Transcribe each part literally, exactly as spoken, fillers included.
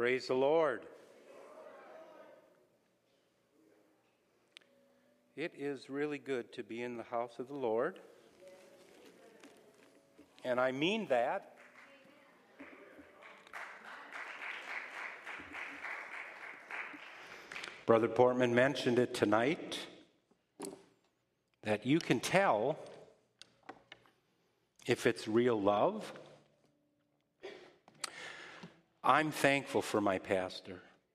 Praise the Lord. It is really good to be in the house of the Lord. And I mean that. Brother Portman mentioned it tonight, that you can tell if it's real love. I'm thankful for my pastor.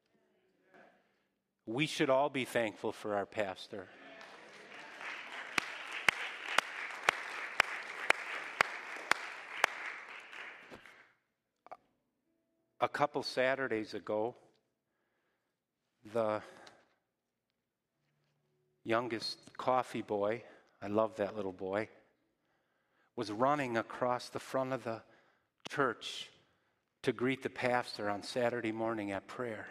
We should all be thankful for our pastor. A couple Saturdays ago, the youngest coffee boy, I love that little boy, was running across the front of the church to greet the pastor on Saturday morning at prayer.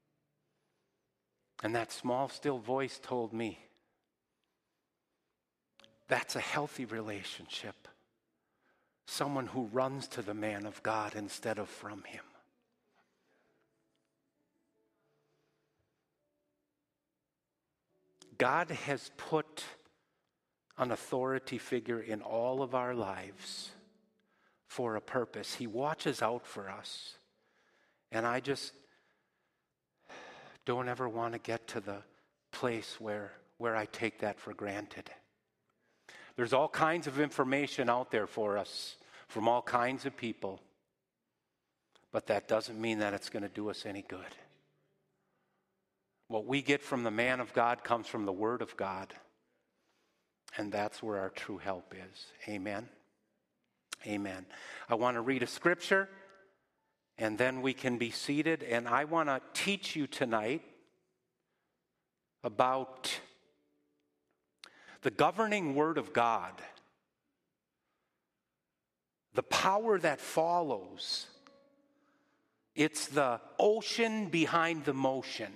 And that small, still voice told me, that's a healthy relationship. Someone who runs to the man of God instead of from him. God has put an authority figure in all of our lives for a purpose. He watches out for us. And I just don't ever want to get to the place where, where I take that for granted. There's all kinds of information out there for us from all kinds of people. But that doesn't mean that it's going to do us any good. What we get from the man of God comes from the Word of God. And that's where our true help is. Amen. Amen. I want to read a scripture, and then we can be seated. And I want to teach you tonight about the governing Word of God, the power that follows. It's the ocean behind the motion.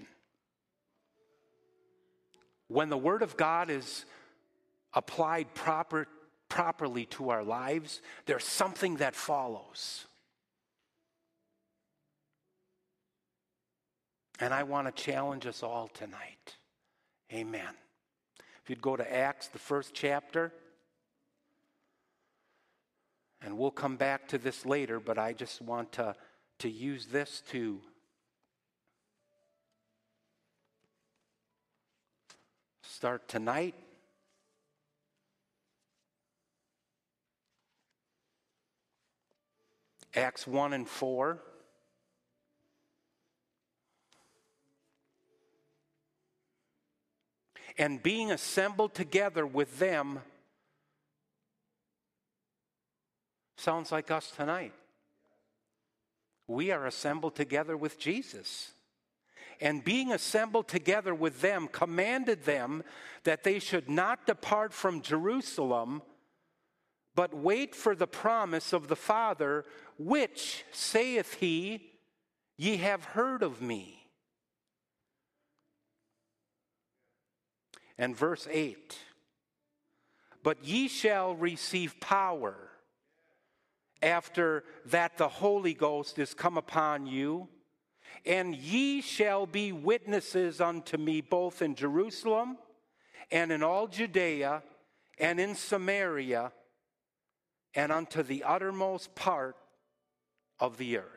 When the Word of God is applied proper, properly to our lives, there's something that follows. And I want to challenge us all tonight. Amen. If you'd go to Acts, the first chapter, and we'll come back to this later, but I just want to, to use this to start tonight. Acts one and four. And being assembled together with them, sounds like us tonight. We are assembled together with Jesus. And being assembled together with them, commanded them that they should not depart from Jerusalem, but wait for the promise of the Father, which, saith he, ye have heard of me. And verse eight, but ye shall receive power after that the Holy Ghost is come upon you, and ye shall be witnesses unto me both in Jerusalem and in all Judea and in Samaria and unto the uttermost part of the earth.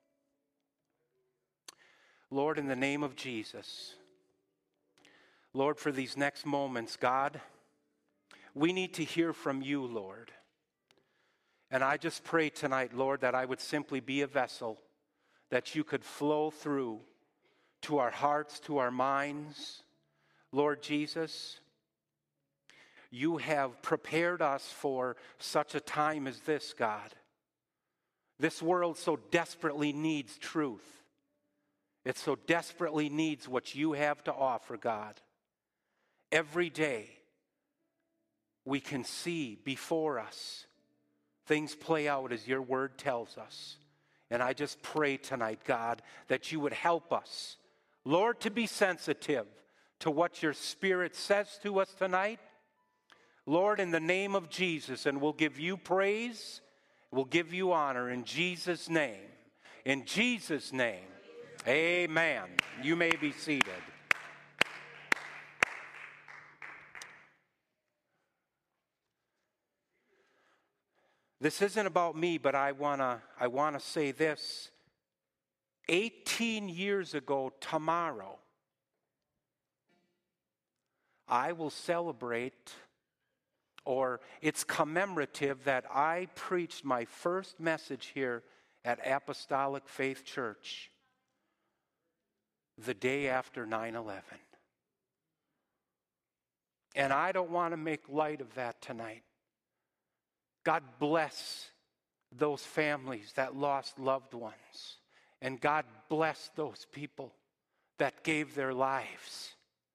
Lord, in the name of Jesus, Lord, for these next moments, God, we need to hear from you, Lord. And I just pray tonight, Lord, that I would simply be a vessel that you could flow through to our hearts, to our minds. Lord Jesus, you have prepared us for such a time as this, God. This world so desperately needs truth. It so desperately needs what you have to offer, God. Every day, we can see before us things play out as your word tells us. And I just pray tonight, God, that you would help us, Lord, to be sensitive to what your Spirit says to us tonight. Lord, in the name of Jesus, and we'll give you praise, we'll give you honor in Jesus' name. In Jesus' name, Amen. You may be seated. This isn't about me, but I wanna I wanna say this. eighteen years ago tomorrow, I will celebrate, or it's commemorative, that I preached my first message here at Apostolic Faith Church the day after nine eleven. And I don't want to make light of that tonight. God bless those families that lost loved ones. And God bless those people that gave their lives.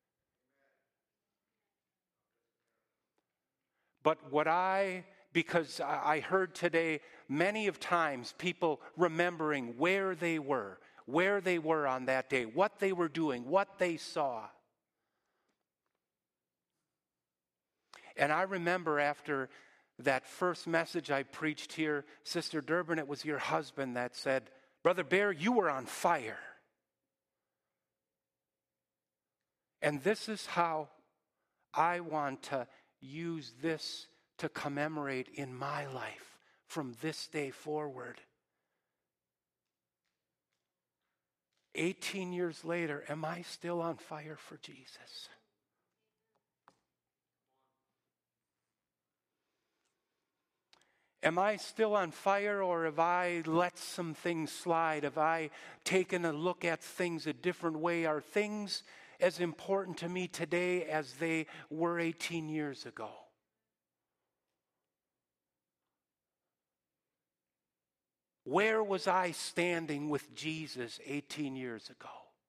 But what I, because I heard today many of times people remembering where they were, where they were on that day, what they were doing, what they saw. And I remember after that first message I preached here, Sister Durbin, it was your husband that said, Brother Bear, you were on fire. And this is how I want to use this to commemorate in my life from this day forward. eighteen years later, am I still on fire for Jesus? Am I still on fire, or have I let some things slide? Have I taken a look at things a different way? Are things as important to me today as they were eighteen years ago? Where was I standing with Jesus eighteen years ago?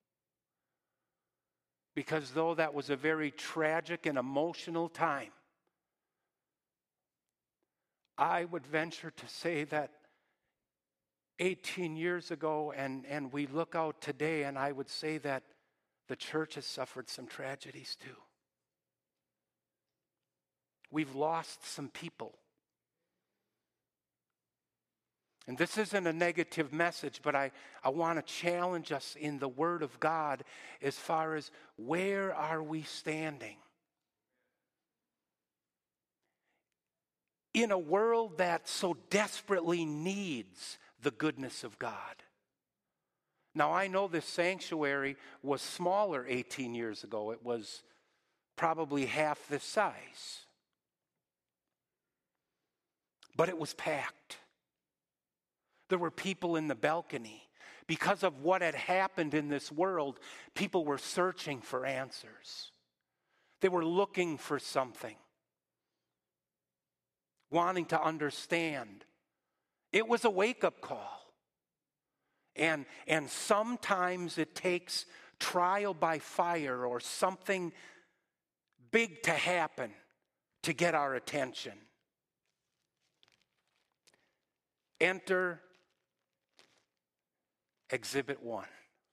Because though that was a very tragic and emotional time, I would venture to say that eighteen years ago, and, and we look out today, and I would say that the church has suffered some tragedies too. We've lost some people. And this isn't a negative message, but I, I want to challenge us in the Word of God as far as where are we standing? In a world that so desperately needs the goodness of God. Now, I know this sanctuary was smaller eighteen years ago. It was probably half this size. But it was packed. There were people in the balcony. Because of what had happened in this world, people were searching for answers. They were looking for something. Wanting to understand. It was a wake-up call. And, and sometimes it takes trial by fire or something big to happen to get our attention. Enter Exhibit one.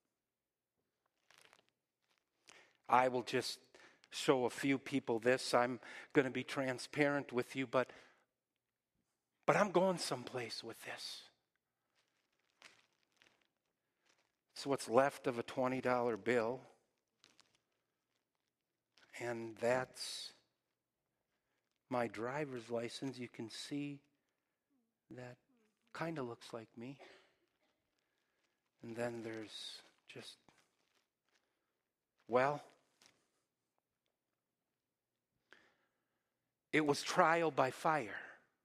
I will just show a few people this. I'm going to be transparent with you, but But I'm going someplace with this. It's what's left of a twenty dollar bill. And that's my driver's license. You can see that kind of looks like me. And then there's just, well, it was trial by fire.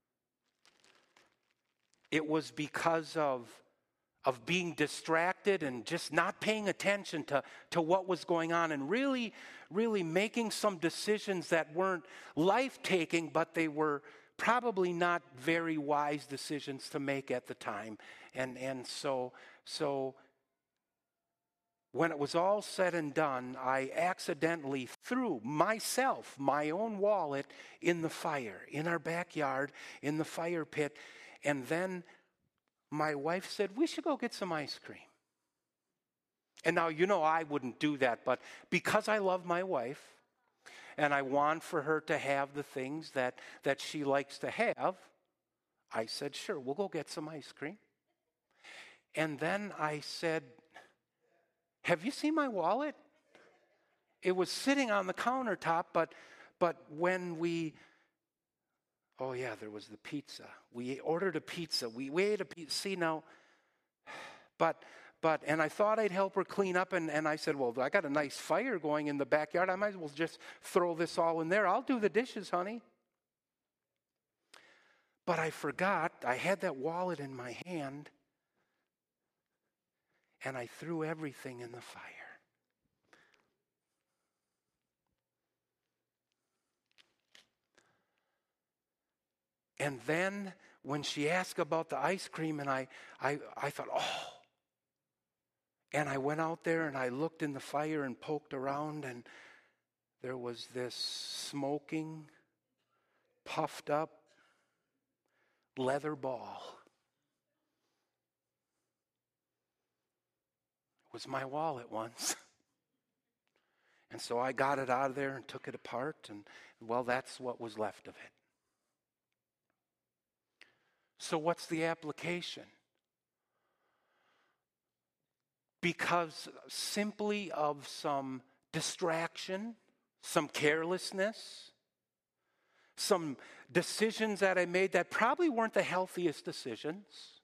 It was because of, of being distracted and just not paying attention to, to what was going on and really, really making some decisions that weren't life-taking, but they were probably not very wise decisions to make at the time. And, and so, so when it was all said and done, I accidentally threw myself, my own wallet, in the fire, in our backyard, in the fire pit. And then my wife said, we should go get some ice cream. And now, you know, I wouldn't do that, but because I love my wife and I want for her to have the things that, that she likes to have, I said, sure, we'll go get some ice cream. And then I said, have you seen my wallet? It was sitting on the countertop, but but when we, oh yeah, there was the pizza. We ordered a pizza. We, we ate a pizza. See now, but, but, and I thought I'd help her clean up, and, and I said, well, I got a nice fire going in the backyard. I might as well just throw this all in there. I'll do the dishes, honey. But I forgot, I had that wallet in my hand, and I threw everything in the fire. And then when she asked about the ice cream, and I, I, I thought, oh. And I went out there and I looked in the fire and poked around, and there was this smoking, puffed up leather ball. It was my wallet once. And so I got it out of there and took it apart, and well, that's what was left of it. So what's the application? Because simply of some distraction, some carelessness, some decisions that I made that probably weren't the healthiest decisions,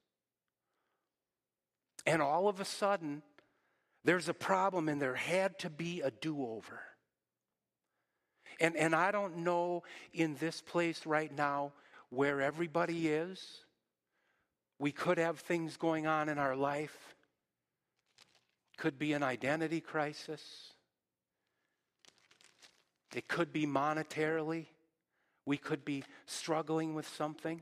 and all of a sudden, there's a problem, and there had to be a do-over. And, and I don't know in this place right now where everybody is. We could have things going on in our life. Could be an identity crisis. It could be monetarily. We could be struggling with something.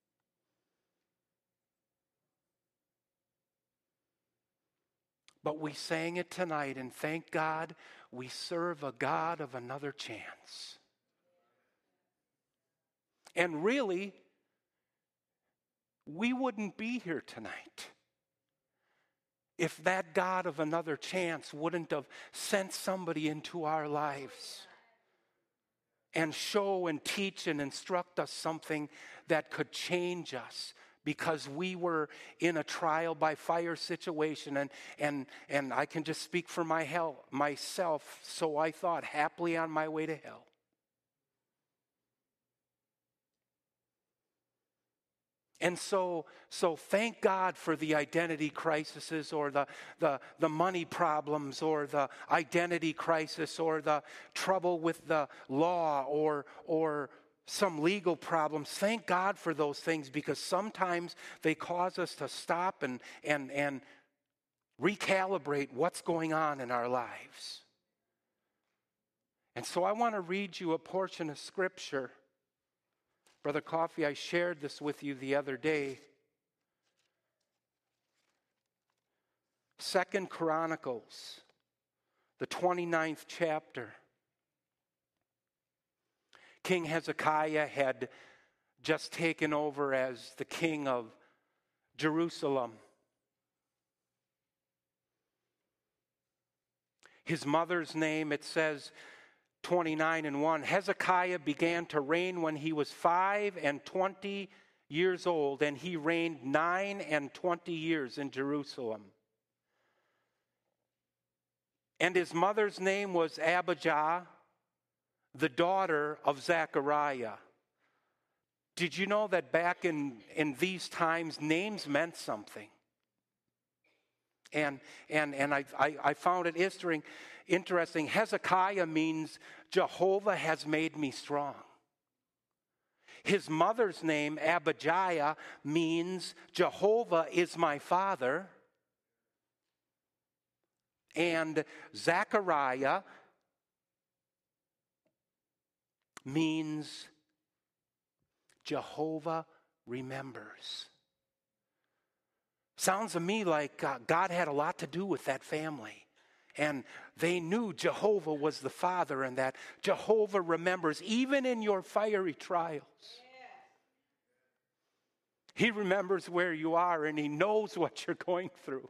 But we sang it tonight, and thank God we serve a God of another chance. And really, we wouldn't be here tonight if that God of another chance wouldn't have sent somebody into our lives and show and teach and instruct us something that could change us, because we were in a trial by fire situation, and and and I can just speak for my hell, myself, so I thought, happily on my way to hell. And so, so thank God for the identity crises, or the, the, the money problems, or the identity crisis, or the trouble with the law, or, or some legal problems. Thank God for those things, because sometimes they cause us to stop and, and, and recalibrate what's going on in our lives. And so I want to read you a portion of Scripture. Brother Coffey, I shared this with you the other day. Second Chronicles, the twenty-ninth chapter. King Hezekiah had just taken over as the king of Jerusalem. His mother's name, it says, twenty-nine and one, Hezekiah began to reign when he was five and twenty years old, and he reigned nine and twenty years in Jerusalem. And his mother's name was Abijah, the daughter of Zechariah. Did you know that back in, in these times, names meant something? And and and I, I, I found it interesting. Interesting. Hezekiah means Jehovah has made me strong. His mother's name, Abijah, means Jehovah is my father. And Zechariah means Jehovah remembers. Sounds to me like uh, God had a lot to do with that family. And they knew Jehovah was the Father, and that Jehovah remembers even in your fiery trials. He remembers where you are, and He knows what you're going through.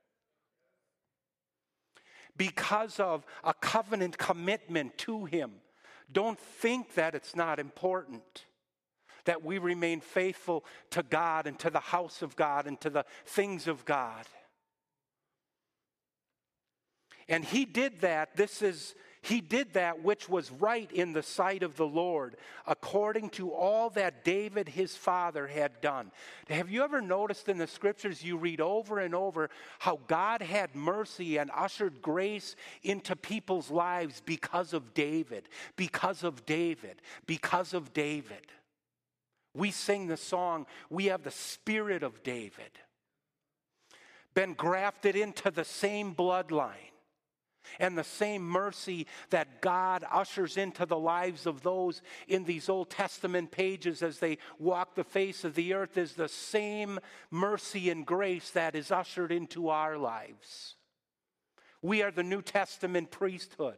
Because of a covenant commitment to Him. Don't think that it's not important that we remain faithful to God and to the house of God and to the things of God. And he did that. This is, he did that which was right in the sight of the Lord, according to all that David his father had done. Have you ever noticed in the scriptures you read over and over how God had mercy and ushered grace into people's lives because of David, because of David, because of David? We sing the song, we have the spirit of David, been grafted into the same bloodline. And the same mercy that God ushers into the lives of those in these Old Testament pages as they walk the face of the earth is the same mercy and grace that is ushered into our lives. We are the New Testament priesthood.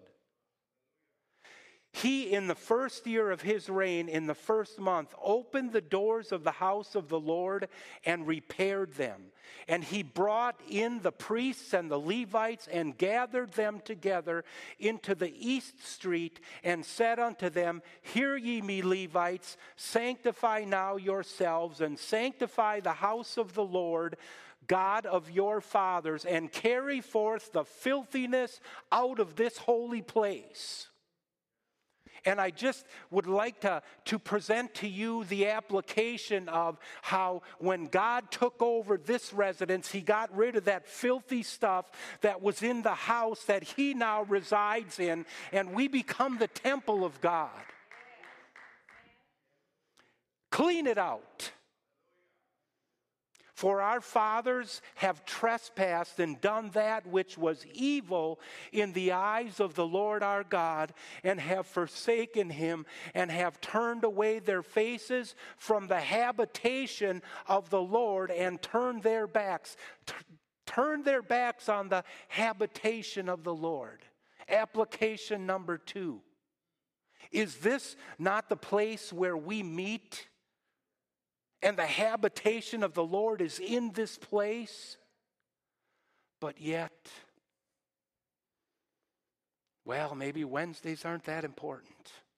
He, in the first year of his reign, in the first month, opened the doors of the house of the Lord and repaired them. And he brought in the priests and the Levites and gathered them together into the east street and said unto them, Hear ye me, Levites, sanctify now yourselves and sanctify the house of the Lord, God of your fathers, and carry forth the filthiness out of this holy place. And I just would like to, to present to you the application of how when God took over this residence, he got rid of that filthy stuff that was in the house that he now resides in, and we become the temple of God. Clean it out. For our fathers have trespassed and done that which was evil in the eyes of the Lord our God, and have forsaken him, and have turned away their faces from the habitation of the Lord, and turned their backs. T- turned their backs on the habitation of the Lord. Application number two. Is this not the place where we meet? And the habitation of the Lord is in this place. But yet, well, maybe Wednesdays aren't that important.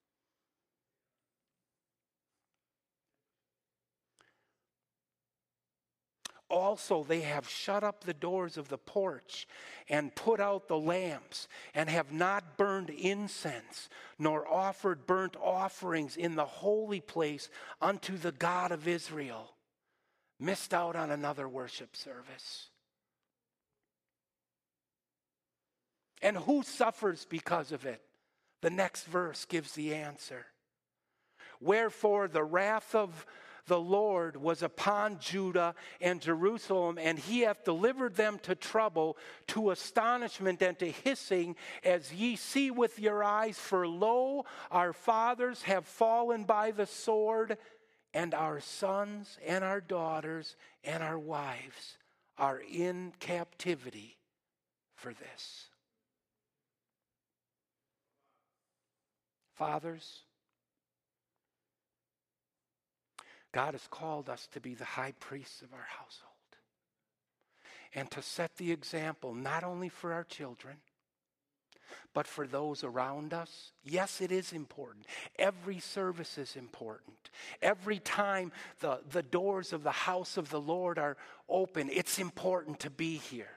Also, they have shut up the doors of the porch and put out the lamps, and have not burned incense, nor offered burnt offerings in the holy place unto the God of Israel. Missed out on another worship service. And who suffers because of it? The next verse gives the answer. Wherefore the wrath of the Lord was upon Judah and Jerusalem, and he hath delivered them to trouble, to astonishment, and to hissing, as ye see with your eyes. For lo, our fathers have fallen by the sword, and our sons and our daughters and our wives are in captivity for this. Fathers, God has called us to be the high priests of our household and to set the example not only for our children, but for those around us. Yes, it is important. Every service is important. Every time the, the doors of the house of the Lord are open, it's important to be here.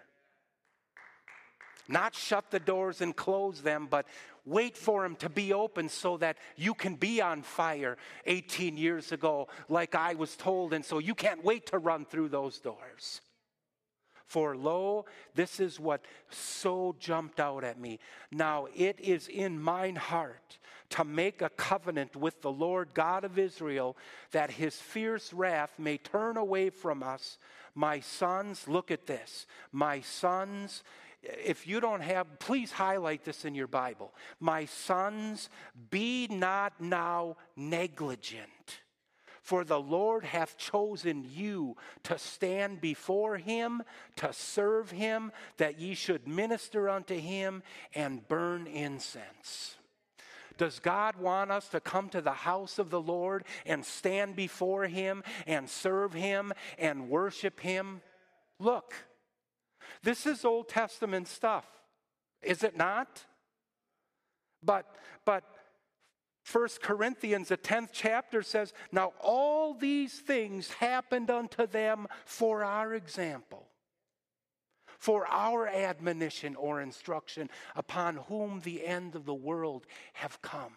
Not shut the doors and close them, but wait for them to be open so that you can be on fire eighteen years ago like I was told, and so you can't wait to run through those doors. For lo, this is what so jumped out at me. Now it is in mine heart to make a covenant with the Lord God of Israel, that his fierce wrath may turn away from us. My sons, look at this, my sons, if you don't have, please highlight this in your Bible. My sons, be not now negligent, for the Lord hath chosen you to stand before him, to serve him, that ye should minister unto him and burn incense. Does God want us to come to the house of the Lord and stand before him and serve him and worship him? Look. This is Old Testament stuff, is it not? But, but First Corinthians, the tenth chapter says, now all these things happened unto them for our example, for our admonition or instruction, upon whom the end of the world have come.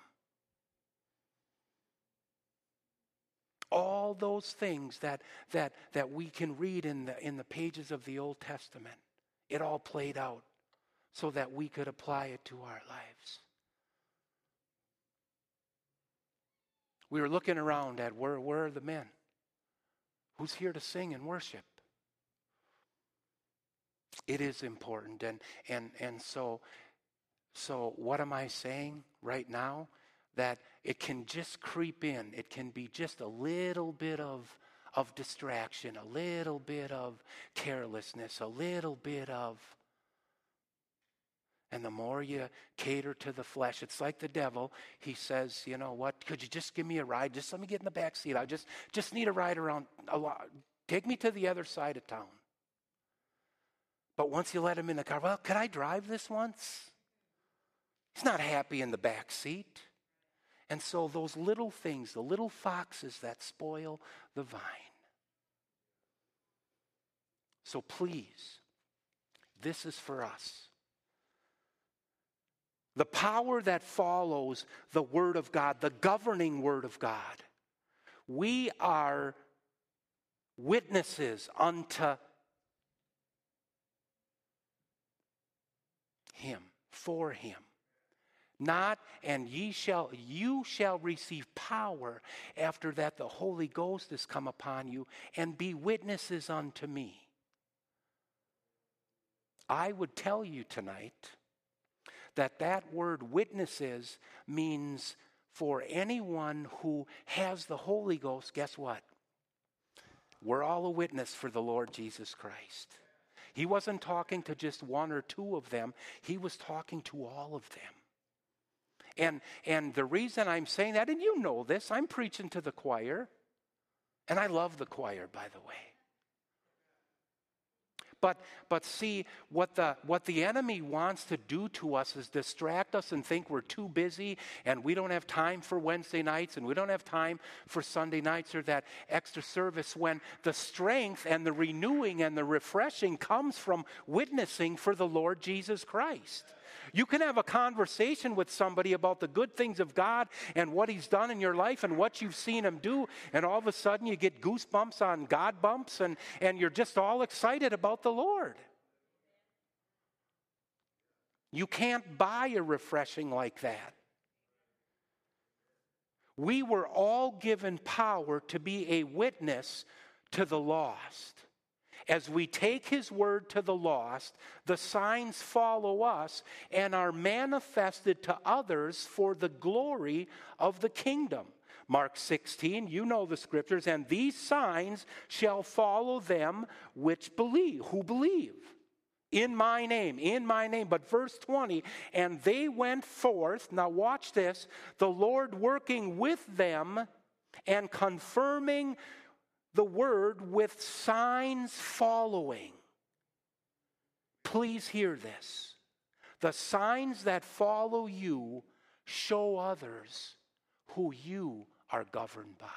All those things that, that, that we can read in the, in the pages of the Old Testament, it all played out so that we could apply it to our lives. We were looking around at where, where are the men? Who's here to sing and worship? It is important. And, and, and so, so what am I saying right now? That it can just creep in. It can be just a little bit of, of distraction, a little bit of carelessness, a little bit of... And the more you cater to the flesh, it's like the devil. He says, you know what, could you just give me a ride? Just let me get in the back seat. I just, just need a ride around. A lot. Take me to the other side of town. But once you let him in the car, well, could I drive this once? He's not happy in the back seat. And so those little things, the little foxes that spoil the vine. So please, this is for us. The power that follows the Word of God, the governing Word of God. We are witnesses unto Him, for Him. Not, and ye shall, you shall receive power after that the Holy Ghost is come upon you, and be witnesses unto me. I would tell you tonight that that word witnesses means for anyone who has the Holy Ghost, guess what? We're all a witness for the Lord Jesus Christ. He wasn't talking to just one or two of them. He was talking to all of them. And, and the reason I'm saying that, and you know this, I'm preaching to the choir. And I love the choir, by the way. But but see, what the what the enemy wants to do to us is distract us and think we're too busy and we don't have time for Wednesday nights and we don't have time for Sunday nights or that extra service, when the strength and the renewing and the refreshing comes from witnessing for the Lord Jesus Christ. You can have a conversation with somebody about the good things of God and what He's done in your life and what you've seen Him do, and all of a sudden you get goosebumps on God bumps, and, and you're just all excited about the Lord. You can't buy a refreshing like that. We were all given power to be a witness to the lost. As we take His word to the lost, the signs follow us and are manifested to others for the glory of the kingdom. Mark sixteen, you know the scriptures, and these signs shall follow them which believe, who believe. In my name, in my name. But verse twenty, and they went forth, now watch this, the Lord working with them and confirming the word with signs following. Please hear this. The signs that follow you show others who you are governed by.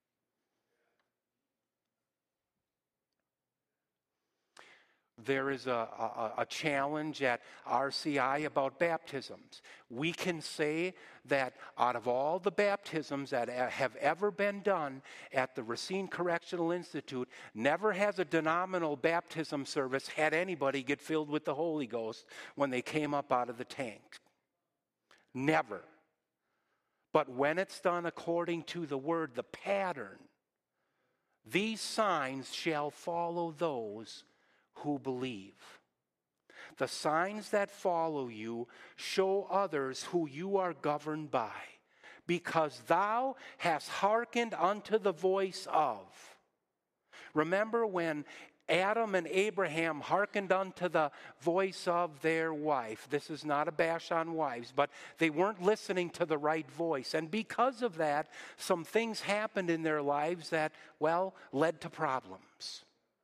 There is a, a, a challenge at R C I about baptisms. We can say that out of all the baptisms that have ever been done at the Racine Correctional Institute, never has a denominational baptism service had anybody get filled with the Holy Ghost when they came up out of the tank. Never. But when it's done according to the word, the pattern, these signs shall follow those who believe. The signs that follow you show others who you are governed by, because thou hast hearkened unto the voice of. Remember when Adam and Abraham hearkened unto the voice of their wife. This is not a bash on wives, but they weren't listening to the right voice. And because of that, some things happened in their lives that, well, led to problems.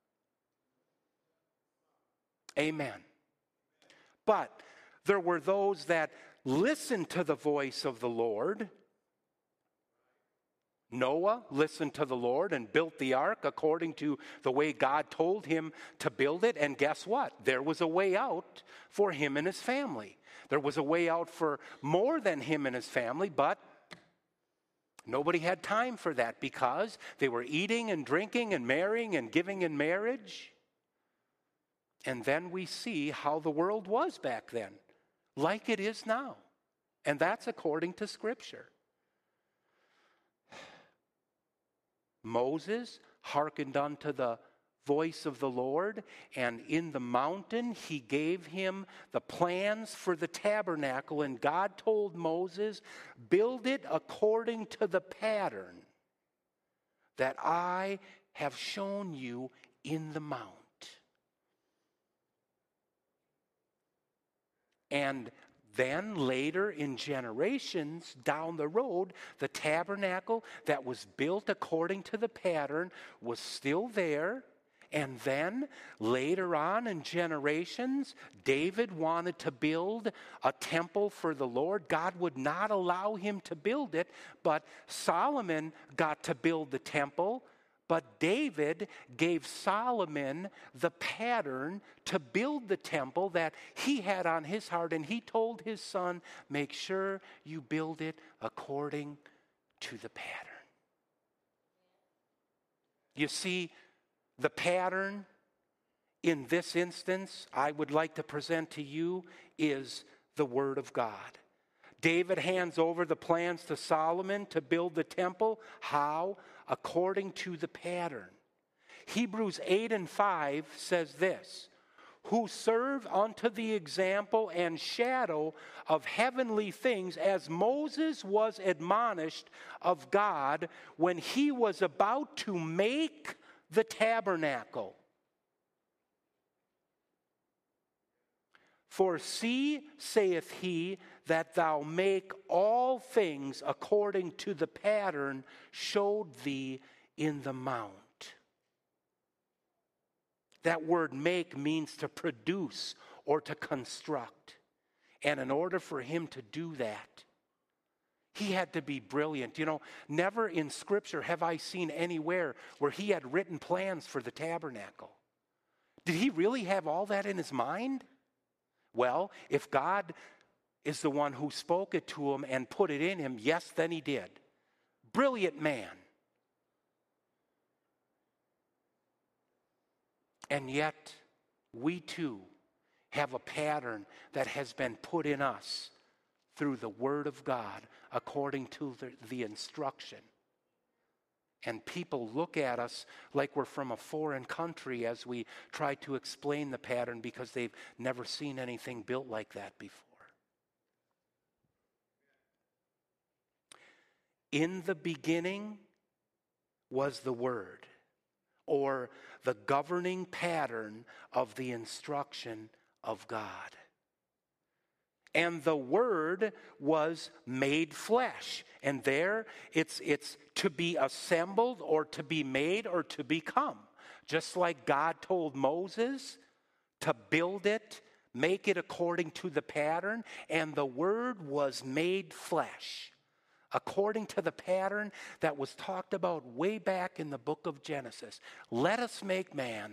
Amen. But there were those that listened to the voice of the Lord. Noah listened to the Lord and built the ark according to the way God told him to build it. And guess what? There was a way out for him and his family. There was a way out for more than him and his family, but nobody had time for that because they were eating and drinking and marrying and giving in marriage. And then we see how the world was back then, like it is now. And that's according to Scripture. Moses hearkened unto the voice of the Lord, and in the mountain he gave him the plans for the tabernacle, and God told Moses, build it according to the pattern that I have shown you in the mount. And then later in generations down the road, the tabernacle that was built according to the pattern was still there. And then later on in generations, David wanted to build a temple for the Lord. God would not allow him to build it, but Solomon got to build the temple. But David gave Solomon the pattern to build the temple that he had on his heart. And he told his son, make sure you build it according to the pattern. You see, the pattern in this instance I would like to present to you is the Word of God. David hands over the plans to Solomon to build the temple. How? According to the pattern. Hebrews eight and five says this, who serve unto the example and shadow of heavenly things, as Moses was admonished of God when he was about to make the tabernacle. For see, saith he, that thou make all things according to the pattern showed thee in the mount. That word make means to produce or to construct. And in order for him to do that, he had to be brilliant. You know, never in Scripture have I seen anywhere where he had written plans for the tabernacle. Did he really have all that in his mind? Well, if God is the one who spoke it to him and put it in him, yes, then he did. Brilliant man. And yet, we too have a pattern that has been put in us through the Word of God according to the, the instruction. And people look at us like we're from a foreign country as we try to explain the pattern because they've never seen anything built like that before. In the beginning was the Word, or the governing pattern of the instruction of God. And the Word was made flesh. And there, it's, it's to be assembled or to be made or to become. Just like God told Moses to build it, make it according to the pattern. And the Word was made flesh, according to the pattern that was talked about way back in the book of Genesis. Let us make man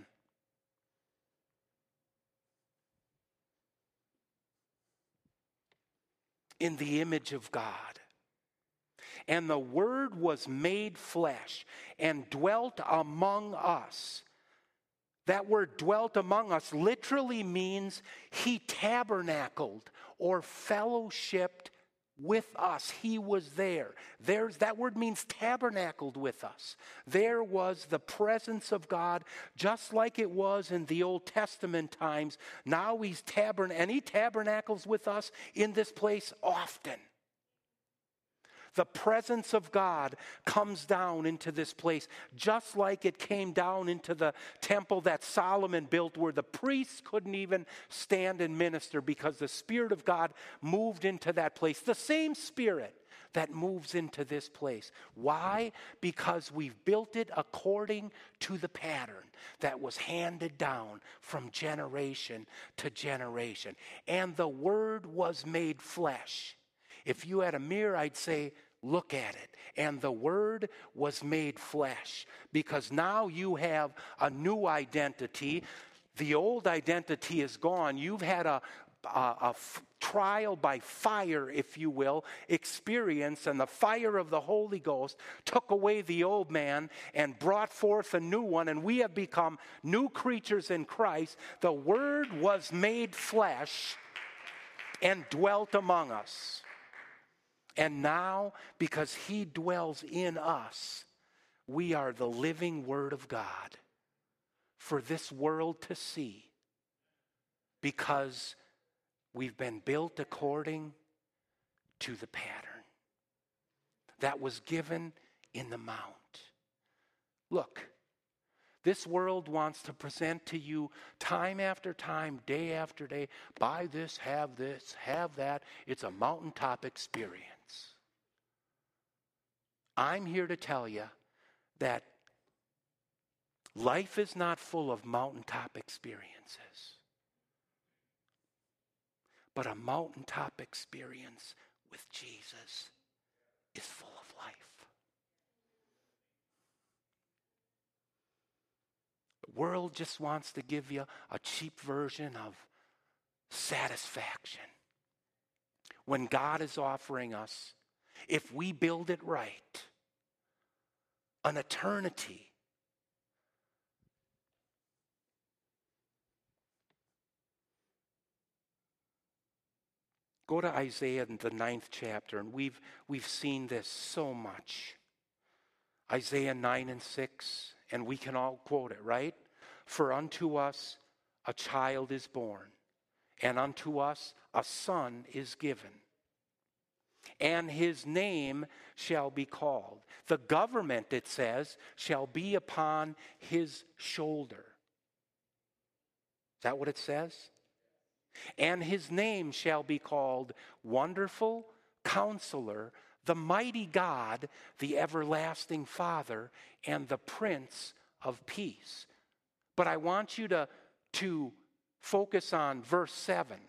in the image of God. And the Word was made flesh and dwelt among us. That word dwelt among us literally means he tabernacled or fellowshipped with us. He was there. There's, that word means tabernacled with us. There was the presence of God, just like it was in the Old Testament times. Now he's tabern- and he tabernacles with us in this place often. The presence of God comes down into this place, just like it came down into the temple that Solomon built, where the priests couldn't even stand and minister because the Spirit of God moved into that place. The same Spirit that moves into this place. Why? Because we've built it according to the pattern that was handed down from generation to generation. And the Word was made flesh. If you had a mirror, I'd say, look at it. And the Word was made flesh, because now you have a new identity. The old identity is gone. You've had a, a, a f- trial by fire, if you will, experience, and the fire of the Holy Ghost took away the old man and brought forth a new one, and we have become new creatures in Christ. The Word was made flesh and dwelt among us. And now, because He dwells in us, we are the living Word of God for this world to see, because we've been built according to the pattern that was given in the Mount. Look, this world wants to present to you time after time, day after day, buy this, have this, have that. It's a mountaintop experience. I'm here to tell you that life is not full of mountaintop experiences, but a mountaintop experience with Jesus is full of life. The world just wants to give you a cheap version of satisfaction, when God is offering us, if we build it right, an eternity. Go to Isaiah in the ninth chapter, and we've, we've seen this so much. Isaiah nine and six, and we can all quote it, right? For unto us a child is born, and unto us a son is given, and his name shall be called. The government, it says, shall be upon his shoulder. Is that what it says? And his name shall be called Wonderful Counselor, the Mighty God, the Everlasting Father, and the Prince of Peace. But I want you to, to focus on verse seven.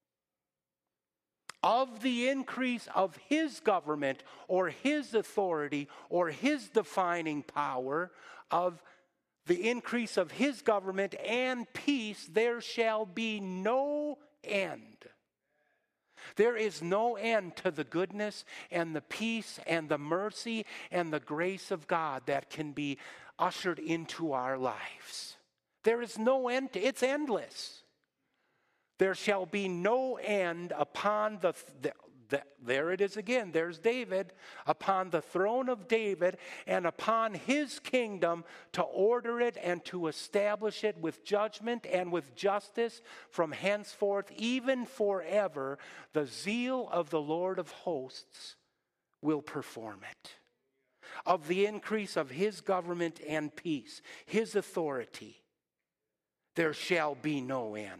Of the increase of his government, or his authority, or his defining power, of the increase of his government and peace, there shall be no end. There is no end to the goodness and the peace and the mercy and the grace of God that can be ushered into our lives. There is no end to it. It's endless. There shall be no end upon the, the, the, there it is again, there's David, upon the throne of David and upon his kingdom, to order it and to establish it with judgment and with justice from henceforth, even forever. The zeal of the Lord of hosts will perform it. Of the increase of his government and peace, his authority, there shall be no end.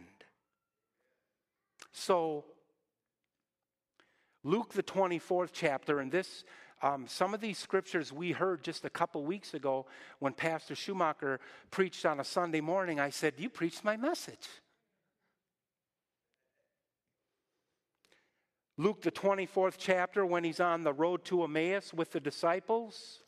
So, Luke the twenty-fourth chapter, and this, um, some of these scriptures we heard just a couple weeks ago when Pastor Schumacher preached on a Sunday morning. I said, you preached my message. Luke the twenty-fourth chapter, when he's on the road to Emmaus with the disciples.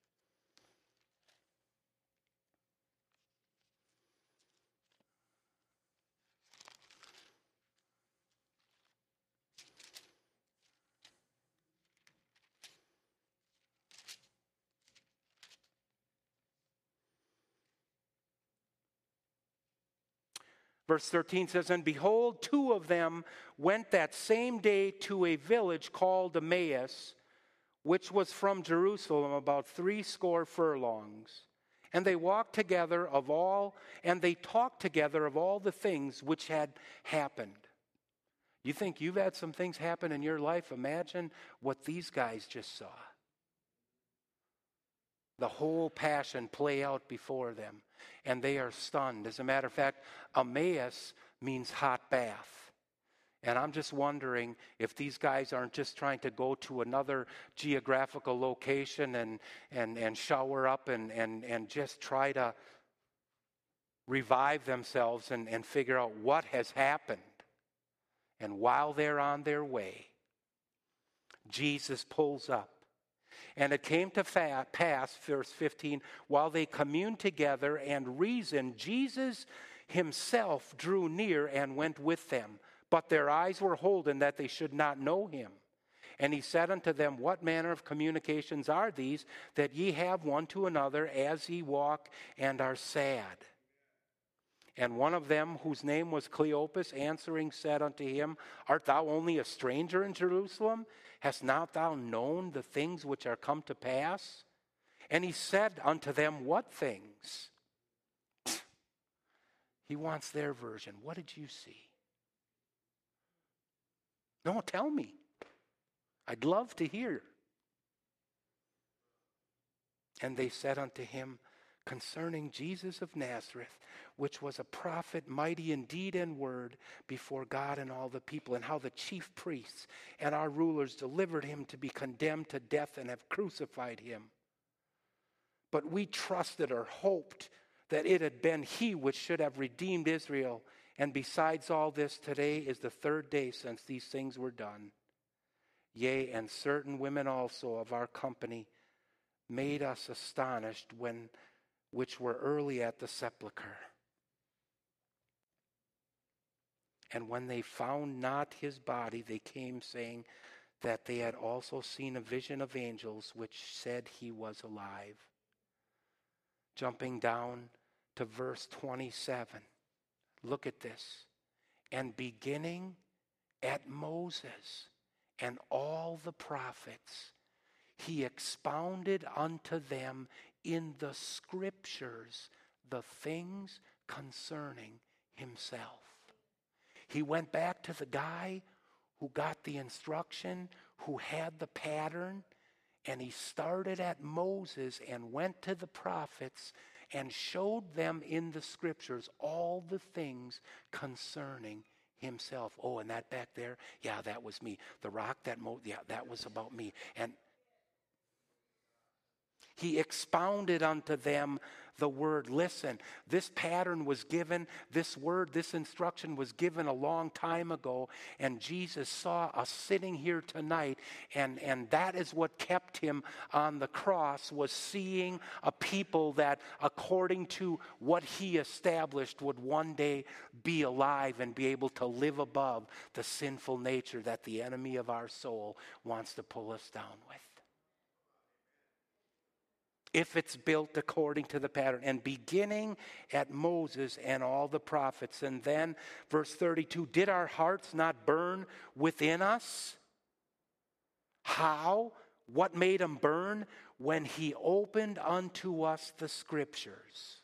Verse thirteen says, and behold, two of them went that same day to a village called Emmaus, which was from Jerusalem about three score furlongs. And they walked together of all, and they talked together of all the things which had happened. You think you've had some things happen in your life? Imagine what these guys just saw. The whole passion play out before them, and they are stunned. As a matter of fact, Emmaus means hot bath. And I'm just wondering if these guys aren't just trying to go to another geographical location and and, and shower up and, and, and just try to revive themselves and, and figure out what has happened. And while they're on their way, Jesus pulls up And it came to fa- pass, verse fifteen, while they communed together and reasoned, Jesus himself drew near and went with them. But their eyes were holden that they should not know him. And he said unto them, what manner of communications are these that ye have one to another as ye walk and are sad? And one of them, whose name was Cleopas, answering said unto him, art thou only a stranger in Jerusalem? Hast not thou known the things which are come to pass? And he said unto them, what things? He wants their version. What did you see? No, tell me. I'd love to hear. And they said unto him, concerning Jesus of Nazareth, which was a prophet, mighty in deed and word before God and all the people, and how the chief priests and our rulers delivered him to be condemned to death and have crucified him. But we trusted or hoped that it had been he which should have redeemed Israel. And besides all this, today is the third day since these things were done. Yea, and certain women also of our company made us astonished, when which were early at the sepulchre. And when they found not his body, they came, saying that they had also seen a vision of angels, which said he was alive. Jumping down to verse twenty-seven. Look at this. And beginning at Moses and all the prophets, he expounded unto them in the scriptures the things concerning himself. He went back to the guy who got the instruction, who had the pattern, and he started at Moses and went to the prophets and showed them in the scriptures all the things concerning himself. Oh, and that back there, yeah, that was me. The rock, that mo- yeah, that was about me. And he expounded unto them the word. Listen, this pattern was given, this word, this instruction was given a long time ago, and Jesus saw us sitting here tonight, and, and that is what kept him on the cross, was seeing a people that, according to what he established, would one day be alive and be able to live above the sinful nature that the enemy of our soul wants to pull us down with. If it's built according to the pattern, and beginning at Moses and all the prophets. And then verse thirty-two, did our hearts not burn within us? How? What made them burn? When he opened unto us the scriptures.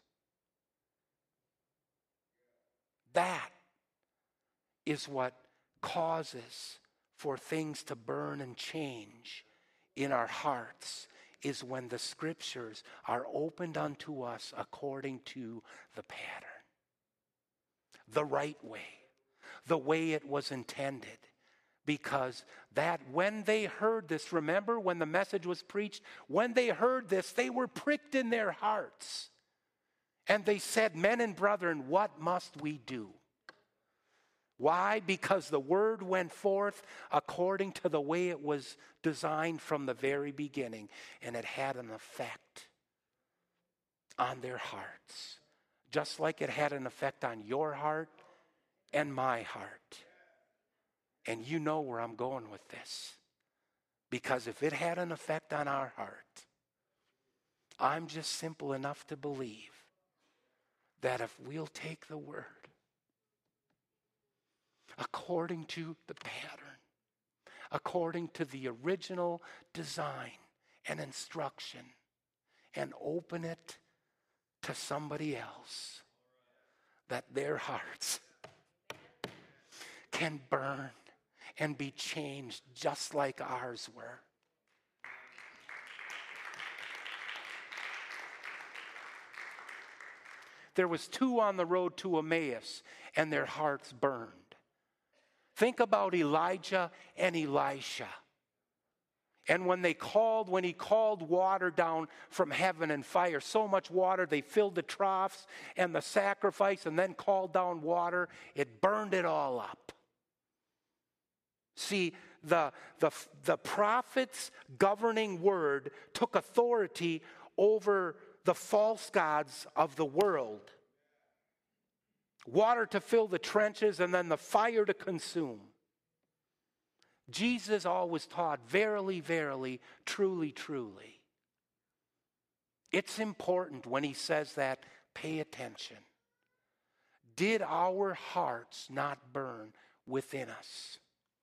That is what causes for things to burn and change in our hearts, is when the scriptures are opened unto us according to the pattern, the right way, the way it was intended. Because that when they heard this, remember when the message was preached, when they heard this, they were pricked in their hearts. And they said, men and brethren, what must we do? Why? Because the word went forth according to the way it was designed from the very beginning, and it had an effect on their hearts, just like it had an effect on your heart and my heart. And you know where I'm going with this, because if it had an effect on our heart, I'm just simple enough to believe that if we'll take the word according to the pattern, according to the original design and instruction, and open it to somebody else, that their hearts can burn and be changed just like ours were. There was two on the road to Emmaus, and their hearts burned. Think about Elijah and Elisha. And when they called, when he called water down from heaven and fire, so much water, they filled the troughs and the sacrifice, and then called down water, it burned it all up. See, the, the, the prophet's governing word took authority over the false gods of the world. Water to fill the trenches and then the fire to consume. Jesus always taught, verily, verily, truly, truly. It's important when he says that, pay attention. Did our hearts not burn within us?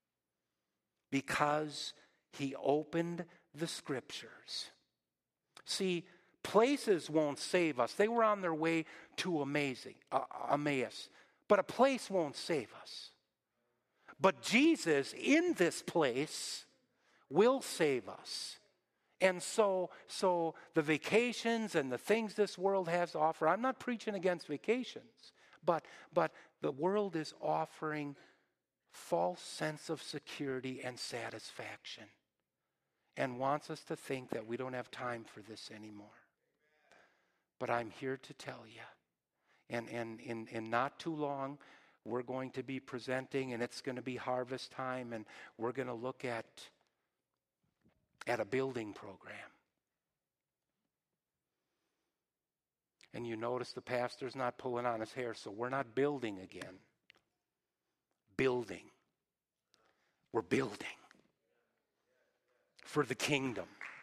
Because he opened the scriptures. See, places won't save us. They were on their way to amazing, uh, Emmaus. But a place won't save us. But Jesus in this place will save us. And so, so the vacations and the things this world has to offer, I'm not preaching against vacations, but, but the world is offering false sense of security and satisfaction and wants us to think that we don't have time for this anymore. But I'm here to tell you, and, and in, in not too long, we're going to be presenting, and it's going to be harvest time, and we're going to look at, at a building program. And you notice the pastor's not pulling on his hair, so we're not building again. Building. We're building for the kingdom.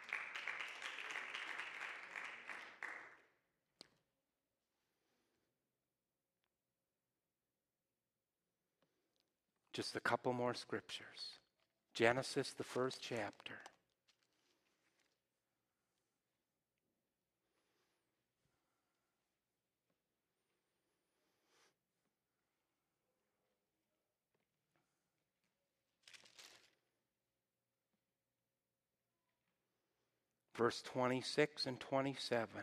Just a couple more scriptures. Genesis, the first chapter. Verse twenty-six and twenty-seven.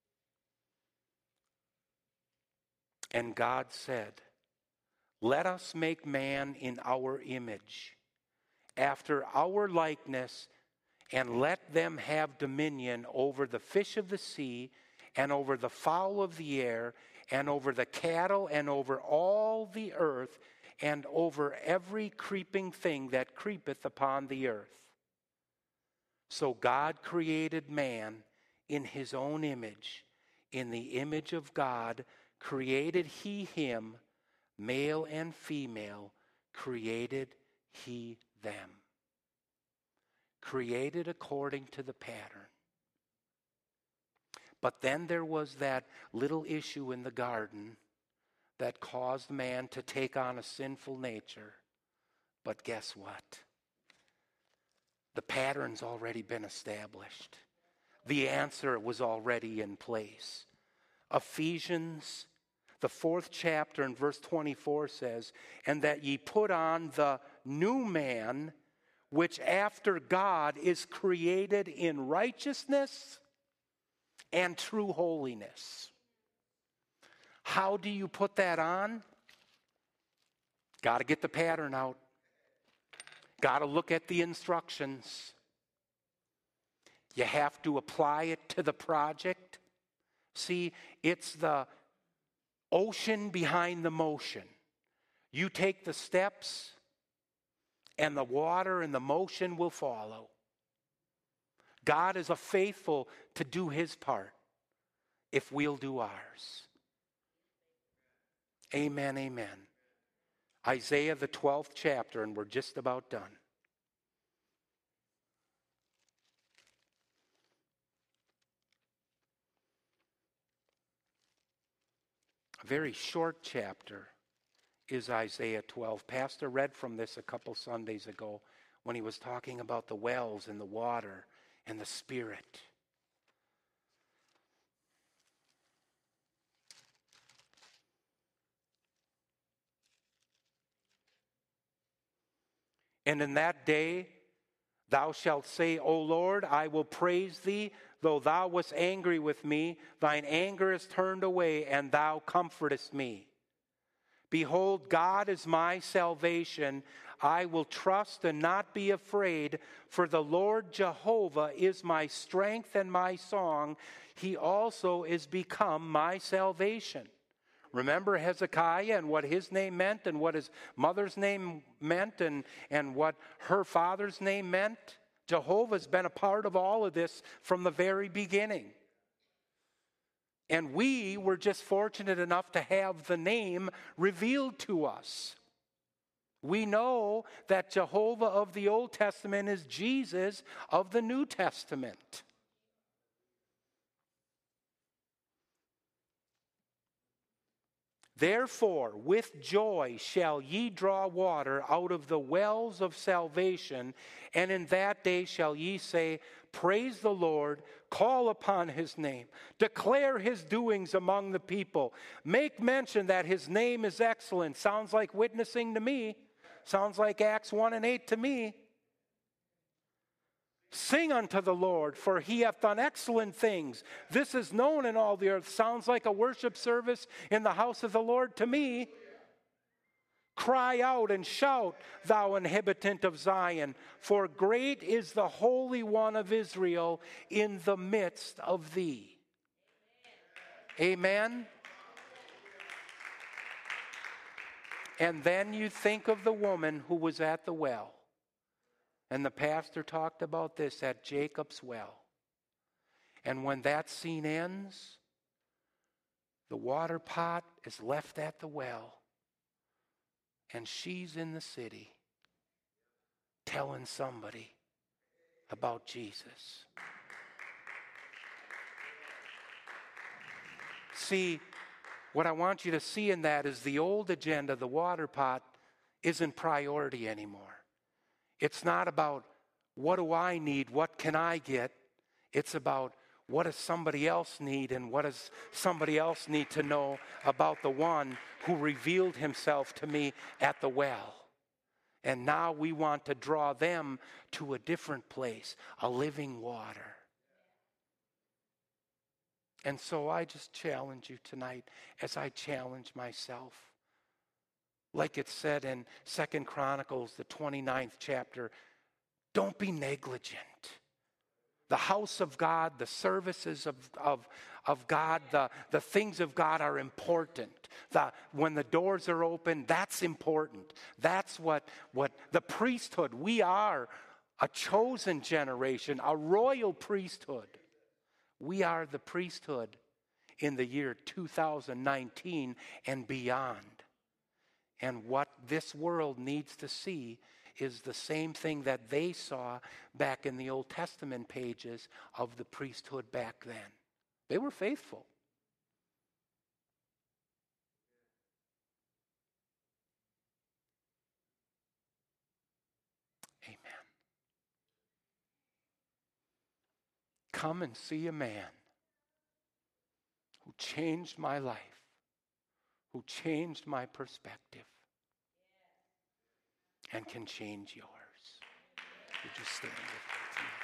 And God said, let us make man in our image, after our likeness, and let them have dominion over the fish of the sea, and over the fowl of the air, and over the cattle, and over all the earth, and over every creeping thing that creepeth upon the earth. So God created man in his own image. In the image of God created he him. Male and female created he them. Created according to the pattern. But then there was that little issue in the garden that caused man to take on a sinful nature. But guess what? The pattern's already been established. The answer was already in place. Ephesians, the fourth chapter in verse twenty-four says, and that ye put on the new man, which after God is created in righteousness and true holiness. How do you put that on? Got to get the pattern out. Got to look at the instructions. You have to apply it to the project. See, it's the ocean behind the motion. You take the steps, and the water and the motion will follow. God is a faithful to do his part if we'll do ours. Amen, amen. Isaiah, the twelfth chapter, and we're just about done. A very short chapter is Isaiah twelve. Pastor read from this a couple Sundays ago when he was talking about the wells and the water and the Spirit. And in that day thou shalt say, O Lord, I will praise thee, though thou wast angry with me. Thine anger is turned away, and thou comfortest me. Behold, God is my salvation. I will trust and not be afraid, for the Lord Jehovah is my strength and my song. He also is become my salvation. Remember Hezekiah and what his name meant and what his mother's name meant and, and what her father's name meant? Jehovah's been a part of all of this from the very beginning. And we were just fortunate enough to have the name revealed to us. We know that Jehovah of the Old Testament is Jesus of the New Testament. Therefore, with joy shall ye draw water out of the wells of salvation, and in that day shall ye say, Praise the Lord, call upon his name, declare his doings among the people, make mention that his name is excellent. Sounds like witnessing to me. Sounds like Acts one and eight to me. Sing unto the Lord, for he hath done excellent things. This is known in all the earth. Sounds like a worship service in the house of the Lord to me. Cry out and shout, thou inhabitant of Zion, for great is the Holy One of Israel in the midst of thee. Amen. And then you think of the woman who was at the well. And the pastor talked about this at Jacob's well. And when that scene ends, the water pot is left at the well. And she's in the city telling somebody about Jesus. See, what I want you to see in that is the old agenda, the water pot, isn't priority anymore. It's not about what do I need, what can I get. It's about what does somebody else need and what does somebody else need to know about the one who revealed himself to me at the well. And now we want to draw them to a different place, a living water. And so I just challenge you tonight as I challenge myself. Like it said in Second Chronicles, the twenty-ninth chapter, don't be negligent. The house of God, the services of, of, of God, the, the things of God are important. The, when the doors are open, that's important. That's what, what the priesthood, we are a chosen generation, a royal priesthood. We are the priesthood in the year two thousand nineteen and beyond. And what this world needs to see is the same thing that they saw back in the Old Testament pages of the priesthood back then. They were faithful. Amen. Come and see a man who changed my life, who changed my perspective, and can change yours. Would you stand with me tonight?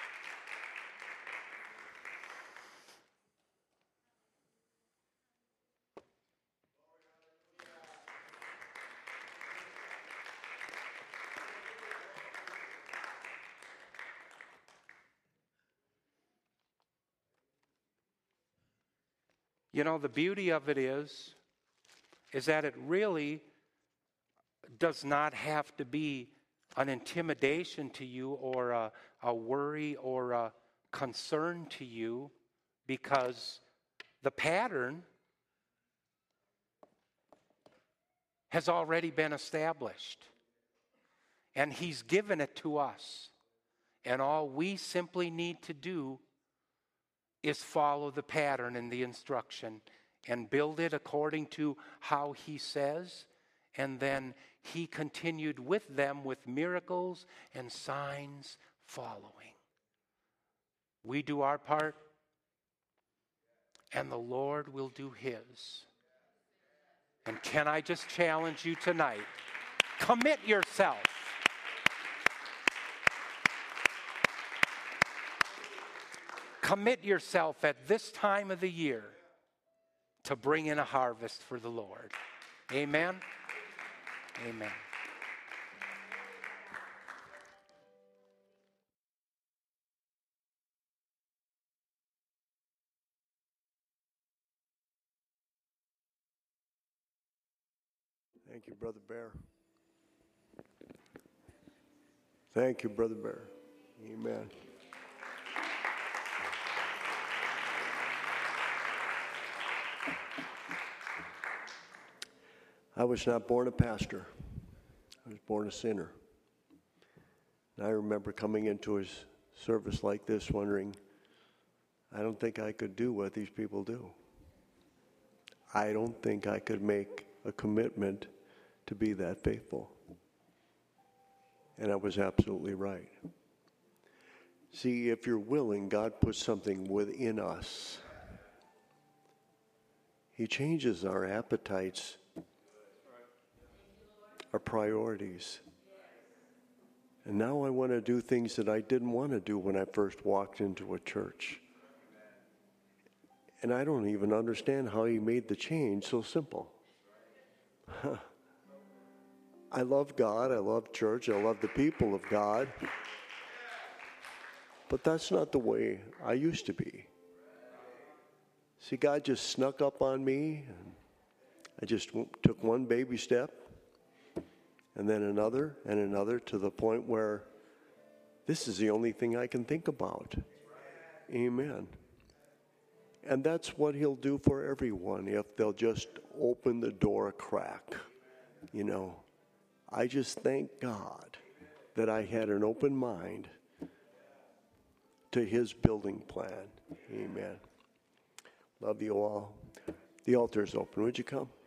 You know, the beauty of it is, is that it really does not have to be an intimidation to you or a, a worry or a concern to you, because the pattern has already been established. And he's given it to us. And all we simply need to do is follow the pattern and the instruction and build it according to how he says. And then he continued with them with miracles and signs following. We do our part, and the Lord will do his. And can I just challenge you tonight? Commit yourself. Commit yourself at this time of the year to bring in a harvest for the Lord. Amen. Amen. Thank you, Brother Bear. Thank you, Brother Bear. Amen. I was not born a pastor. I was born a sinner. And I remember coming into a service like this wondering, I don't think I could do what these people do. I don't think I could make a commitment to be that faithful. And I was absolutely right. See, if you're willing, God puts something within us. He changes our appetites, our priorities. And now I want to do things that I didn't want to do when I first walked into a church. And I don't even understand how he made the change so simple. I love God, I love church, I love the people of God. But that's not the way I used to be. See, God just snuck up on me, and I just took one baby step, and then another, and another, to the point where this is the only thing I can think about. Amen. And that's what he'll do for everyone if they'll just open the door a crack. You know, I just thank God that I had an open mind to his building plan. Amen. Love you all. The altar is open. Would you come?